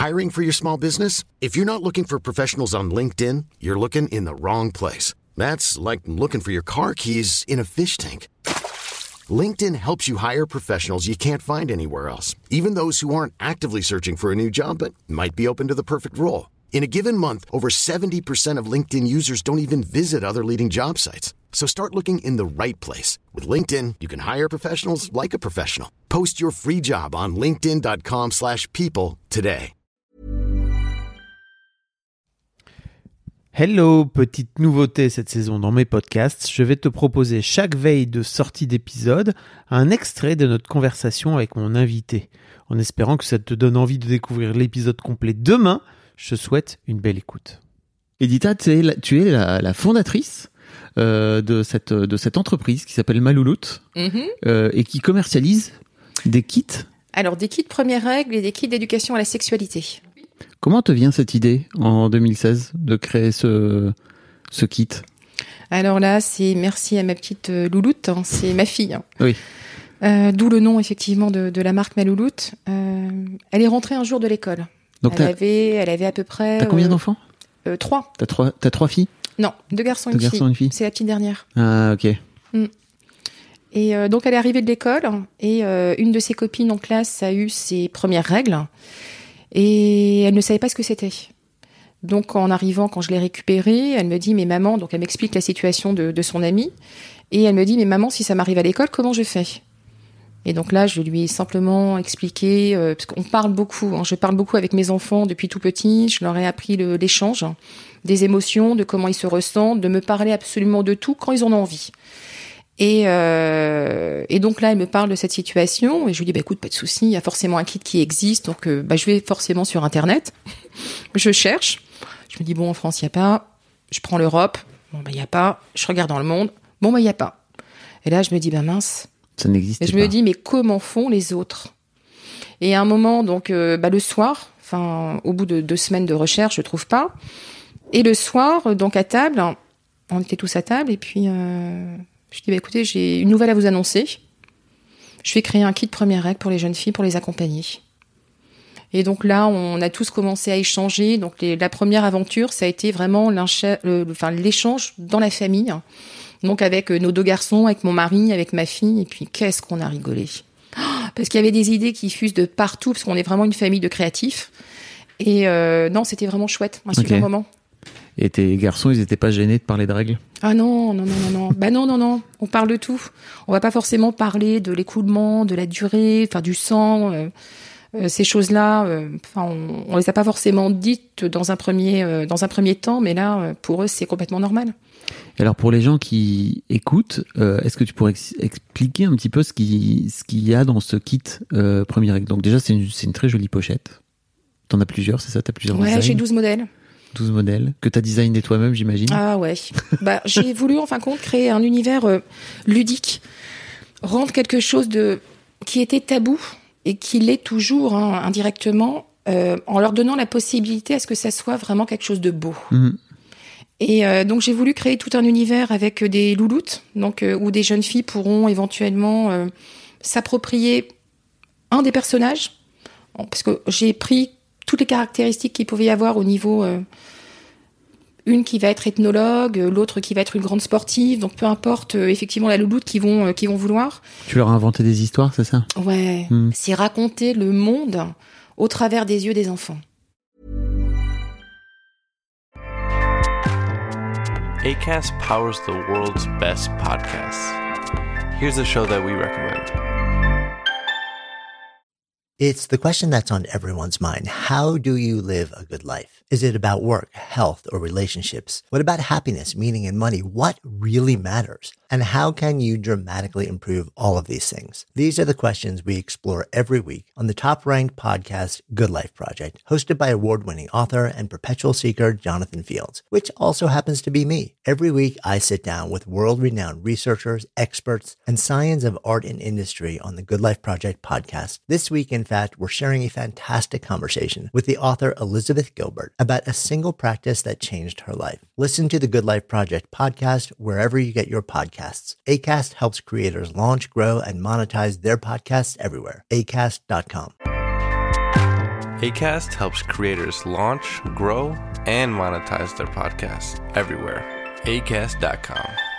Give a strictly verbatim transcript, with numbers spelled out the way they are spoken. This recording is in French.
Hiring for your small business? If you're not looking for professionals on LinkedIn, you're looking in the wrong place. That's like looking for your car keys in a fish tank. LinkedIn helps you hire professionals you can't find anywhere else, even those who aren't actively searching for a new job but might be open to the perfect role. In a given month, over seventy percent of LinkedIn users don't even visit other leading job sites. So start looking in the right place. With LinkedIn, you can hire professionals like a professional. Post your free job on linkedin dot com slash people today. Hello, petite nouveauté cette saison dans mes podcasts. Je vais te proposer chaque veille de sortie d'épisode un extrait de notre conversation avec mon invité. En espérant que ça te donne envie de découvrir l'épisode complet demain, je te souhaite une belle écoute. Edita, tu es la, tu es la, la fondatrice euh, de, cette, de cette entreprise qui s'appelle Malouloute mm-hmm. euh, et qui commercialise des kits. Alors, des kits premières règles et des kits d'éducation à la sexualité. Comment te vient cette idée en deux mille seize de créer ce, ce kit ? Alors là, c'est merci à ma petite Louloute, hein, c'est ma fille. Hein. Oui. Euh, d'où le nom effectivement de, de la marque Malouloute. Euh, elle est rentrée un jour de l'école. Donc elle avait, elle avait à peu près. T'as combien euh, d'enfants ? euh, Trois. T'as trois, t'as trois filles ? Non, deux garçons et deux une garçons fille. Une fille. C'est la petite dernière. Ah ok. Mm. Et euh, donc elle est arrivée de l'école et euh, une de ses copines en classe a eu ses premières règles et elle ne savait pas ce que c'était. Donc en arrivant, quand je l'ai récupérée, elle me dit mais maman, donc elle m'explique la situation de, de son amie et elle me dit mais maman, si ça m'arrive à l'école, comment je fais ? Et donc là, je lui ai simplement expliqué, euh, parce qu'on parle beaucoup, hein, je parle beaucoup avec mes enfants depuis tout petit, je leur ai appris le, l'échange, des émotions, de comment ils se ressentent, de me parler absolument de tout quand ils en ont envie. Et, euh, et donc là, elle me parle de cette situation, et je lui dis, bah, écoute, pas de souci, il y a forcément un kit qui existe, donc euh, bah, je vais forcément sur Internet, je cherche, je me dis, bon, en France, il n'y a pas, je prends l'Europe, bon, bah, il n'y a pas, je regarde dans le monde, bon, bah, il n'y a pas. Et là, je me dis, bah, mince. Ça n'existe pas. Et je me dis, mais comment font les autres ? Et à un moment, donc, euh, bah, le soir, enfin, au bout de deux semaines de recherche, je trouve pas. Et le soir, donc à table, on était tous à table, et puis euh, je dis, bah, écoutez, j'ai une nouvelle à vous annoncer. Je vais créer un kit première règle pour les jeunes filles pour les accompagner. Et donc là, on a tous commencé à échanger. Donc les, la première aventure, ça a été vraiment le, enfin, l'échange dans la famille. Donc avec nos deux garçons, avec mon mari, avec ma fille, et puis qu'est-ce qu'on a rigolé. Parce qu'il y avait des idées qui fusent de partout, parce qu'on est vraiment une famille de créatifs. Et euh, non, c'était vraiment chouette, un super okay. moment. Et tes garçons, ils n'étaient pas gênés de parler de règles ? Ah non, non, non, non, non. Bah non, non, non, on parle de tout. On va pas forcément parler de l'écoulement, de la durée, enfin du sang, euh, euh, ces choses-là. Euh, enfin, on, on les a pas forcément dites dans un premier, euh, dans un premier temps, mais là, pour eux, c'est complètement normal. Et alors pour les gens qui écoutent, euh, est-ce que tu pourrais ex- expliquer un petit peu ce qui ce qu'il y a dans ce kit euh, première règle ? Donc déjà c'est une c'est une très jolie pochette. T'en as plusieurs, c'est ça ? T'as plusieurs Ouais, designs ? j'ai douze modèles. douze modèles que t'as designé toi-même, j'imagine. Ah ouais. Bah j'ai voulu en fin de compte créer un univers euh, ludique, rendre quelque chose de qui était tabou et qui l'est toujours hein, indirectement, euh, en leur donnant la possibilité à ce que ça soit vraiment quelque chose de beau. Mmh. Et euh, donc j'ai voulu créer tout un univers avec des louloutes, donc euh, où des jeunes filles pourront éventuellement euh, s'approprier un des personnages, parce que j'ai pris toutes les caractéristiques qu'il pouvait y avoir au niveau, euh, une qui va être ethnologue, l'autre qui va être une grande sportive, donc peu importe euh, effectivement la louloute qu'ils vont euh, qu'ils vont vouloir. Tu leur as inventé des histoires, c'est ça ? Ouais, mmh. C'est raconter le monde au travers des yeux des enfants. Acast powers the world's best podcasts. Here's a show that we recommend. It's the question that's on everyone's mind. How do you live a good life? Is it about work, health, or relationships? What about happiness, meaning, and money? What really matters? And how can you dramatically improve all of these things? These are the questions we explore every week on the top-ranked podcast, Good Life Project, hosted by award-winning author and perpetual seeker Jonathan Fields, which also happens to be me. Every week, I sit down with world-renowned researchers, experts, and science of art and industry on the Good Life Project podcast. This week, in fact, we're sharing a fantastic conversation with the author Elizabeth Gilbert about a single practice that changed her life. Listen to the Good Life Project podcast wherever you get your podcasts. Acast helps creators launch, grow, and monetize their podcasts everywhere. acast dot com. Acast helps creators launch, grow, and monetize their podcasts everywhere. acast dot com.